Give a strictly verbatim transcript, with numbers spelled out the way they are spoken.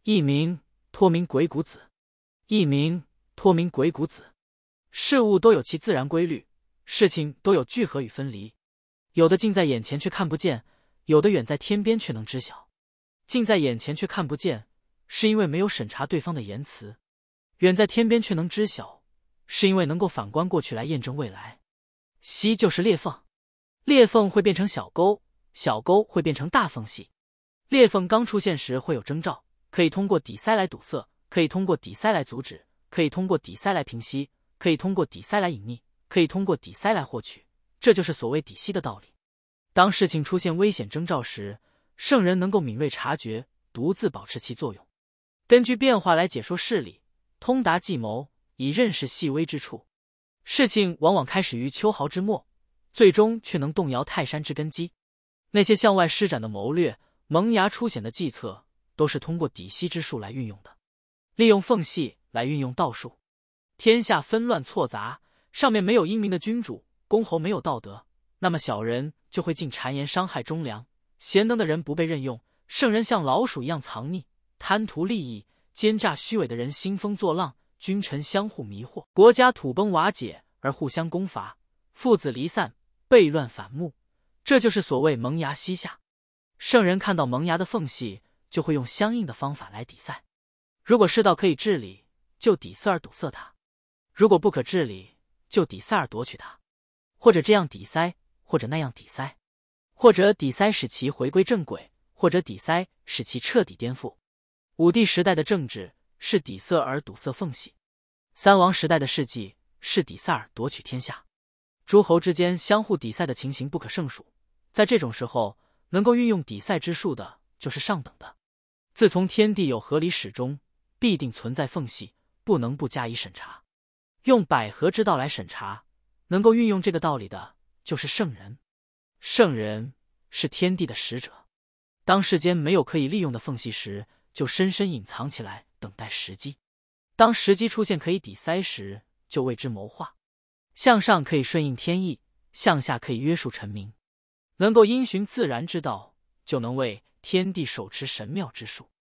一名托名鬼谷子，一名托名鬼谷子。事物都有其自然规律，事情都有聚合与分离，有的近在眼前却看不见，有的远在天边却能知晓。近在眼前却看不见，是因为没有审查对方的言辞；远在天边却能知晓，是因为能够反观过去来验证未来。隙就是裂缝，裂缝会变成小沟，小沟会变成大缝隙。裂缝刚出现时会有征兆，可以通过底塞来堵塞，可以通过底塞来阻止，可以通过底塞来平息，可以通过底塞来隐匿，可以通过底塞来获取，这就是所谓底息的道理。当事情出现危险征兆时，圣人能够敏锐察觉，独自保持其作用，根据变化来解说事理，通达计谋，以认识细微之处。事情往往开始于秋毫之末，最终却能动摇泰山之根基。那些向外施展的谋略，萌芽出显的计策，都是通过底息之术来运用的，利用缝隙来运用道术。天下纷乱错杂，上面没有英明的君主，公侯没有道德，那么小人就会进谗言伤害忠良，贤能的人不被任用，圣人像老鼠一样藏匿，贪图利益、奸诈虚伪的人兴风作浪，君臣相互迷惑，国家土崩瓦解而互相攻伐，父子离散，悖乱反目，这就是所谓萌芽西下。圣人看到萌芽的缝隙，就会用相应的方法来抵塞。如果世道可以治理，就抵塞而堵塞它；如果不可治理，就抵塞而夺取它，或者这样抵塞，或者那样抵塞，或者抵塞使其回归正轨，或者抵塞使其彻底颠覆。武帝时代的政治是抵塞而堵塞缝隙，三王时代的事迹是抵塞而夺取天下。诸侯之间相互抵塞的情形不可胜数，在这种时候，能够运用抵塞之术的就是上等的。自从天地有合理始终，必定存在缝隙，不能不加以审查。用百合之道来审查，能够运用这个道理的就是圣人。圣人是天地的使者，当世间没有可以利用的缝隙时，就深深隐藏起来，等待时机。当时机出现可以抵塞时，就为之谋划。向上可以顺应天意，向下可以约束臣民。能够因循自然之道，就能为天地手持神妙之术。